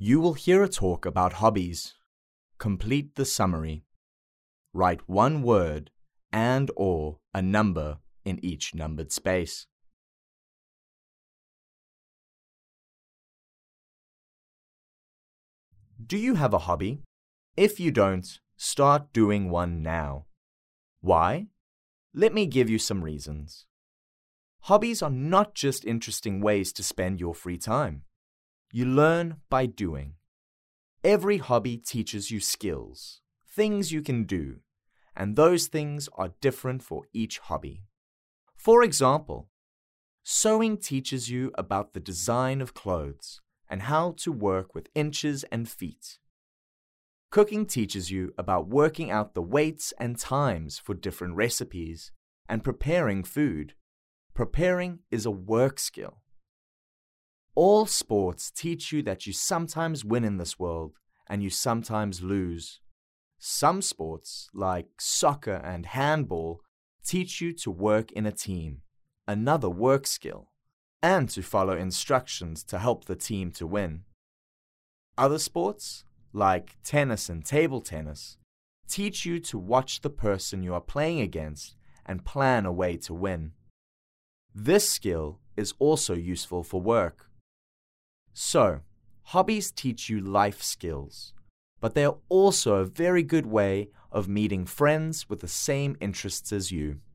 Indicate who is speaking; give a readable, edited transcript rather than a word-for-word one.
Speaker 1: You will hear a talk about hobbies. Complete the summary. Write one word and/or a number in each numbered space. Do you have a hobby? If you don't, start doing one now. Why? Let me give you some reasons. Hobbies are not just interesting ways to spend your free time. You learn by doing. Every hobby teaches you skills, things you can do, and those things are different for each hobby. For example, sewing teaches you about the design of clothes and how to work with inches and feet. Cooking teaches you about working out the weights and times for different recipes and preparing food. Preparing is a work skill. All sports teach you that you sometimes win in this world and you sometimes lose. Some sports, like soccer and handball, teach you to work in a team, another work skill, and to follow instructions to help the team to win. Other sports, like tennis and table tennis, teach you to watch the person you are playing against and plan a way to win. This skill is also useful for work. So, hobbies teach you life skills, but they are also a very good way of meeting friends with the same interests as you.